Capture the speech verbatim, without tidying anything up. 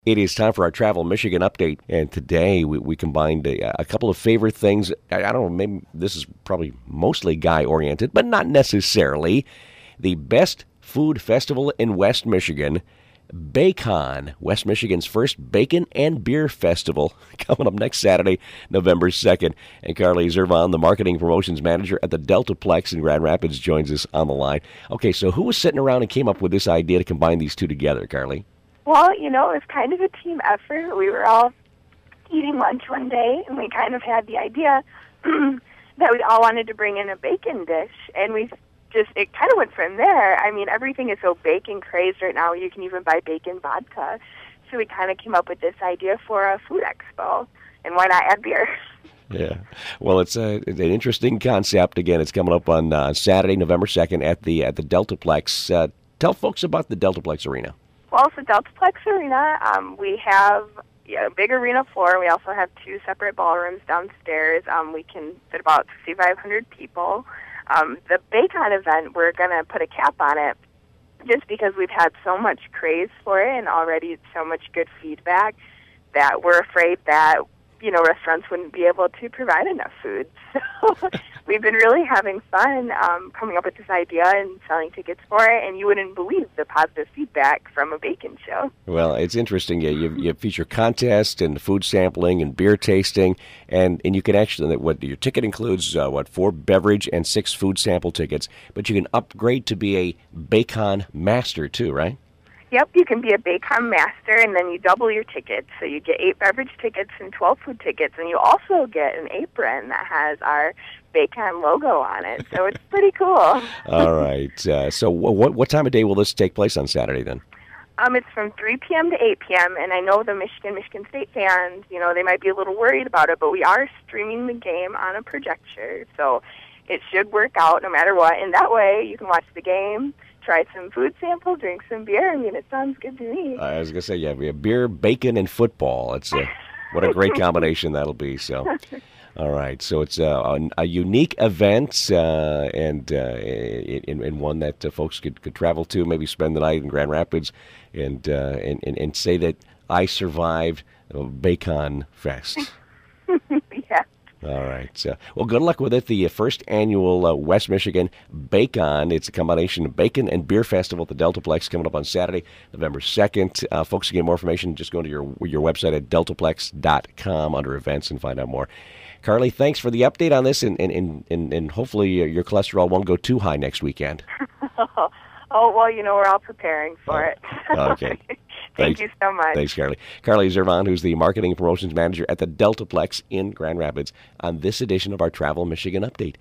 It is time for our Travel Michigan update, and today we, we combined a, a couple of favorite things. I, I don't know, maybe this is probably mostly guy-oriented, but not necessarily. The best food festival in West Michigan, Bacon, West Michigan's first bacon and beer festival, coming up next Saturday, November second. And Carly Zervon, the marketing promotions manager at the Deltaplex in Grand Rapids, joins us on the line. Okay, so who was sitting around and came up with this idea to combine these two together, Carly? Well, you know, it was kind of a team effort. We were all eating lunch one day, and we kind of had the idea that we all wanted to bring in a bacon dish, and we just, it kind of went from there. I mean, everything is so bacon crazed right now. You can even buy bacon vodka. So we kind of came up with this idea for a food expo, and why not add beer? Yeah. Well, it's, a, it's an interesting concept. Again, it's coming up on uh, Saturday, November second at the at the Deltaplex. Uh, tell folks about the Deltaplex Arena. Well, for Deltaplex Arena, um, we have yeah, a big arena floor. We also have two separate ballrooms downstairs. Um, we can fit about sixty-five hundred people. Um, the Bacon event, we're going to put a cap on it just because we've had so much craze for it and already so much good feedback that we're afraid that, you know, restaurants wouldn't be able to provide enough food. So we've been really having fun um, coming up with this idea and selling tickets for it, and you wouldn't believe the positive feedback from a bacon show. Well, it's interesting. You, you, you feature contests and food sampling and beer tasting, and, and you can actually, what your ticket includes, uh, what, four beverage and six food sample tickets, but you can upgrade to be a Bacon Master too, right? Yep, you can be a Bacon Master, and then you double your tickets. So you get eight beverage tickets and twelve food tickets, and you also get an apron that has our Bacon logo on it. So it's pretty cool. All right. Uh, so what what time of day will this take place on Saturday then? Um, it's from three p.m. to eight p.m., and I know the Michigan, Michigan State fans, you know, they might be a little worried about it, but we are streaming the game on a projector, so it should work out no matter what. And that way you can watch the game, try some food sample, drink some beer. I mean, it sounds good to me. I was going to say, yeah, we have beer, bacon, and football. It's a, what a great combination that'll be. So, all right. So it's a, a, a unique event uh, and uh, in, in one that uh, folks could, could travel to, maybe spend the night in Grand Rapids and, uh, and, and, and say that I survived Bacon Fest. Yeah. All right. Uh, well, good luck with it. The first annual uh, West Michigan Bacon. It's a combination of bacon and beer festival at the Deltaplex coming up on Saturday, November second. Uh, folks can get more information. Just go to your your website at deltaplex dot com under events and find out more. Carly, thanks for the update on this, and, and, and, and hopefully your cholesterol won't go too high next weekend. Oh, well, you know, we're all preparing for it. Okay. Thank Thanks. you so much. Thanks, Carly. Carly Zervon, who's the marketing and promotions manager at the Deltaplex in Grand Rapids, on this edition of our Travel Michigan Update.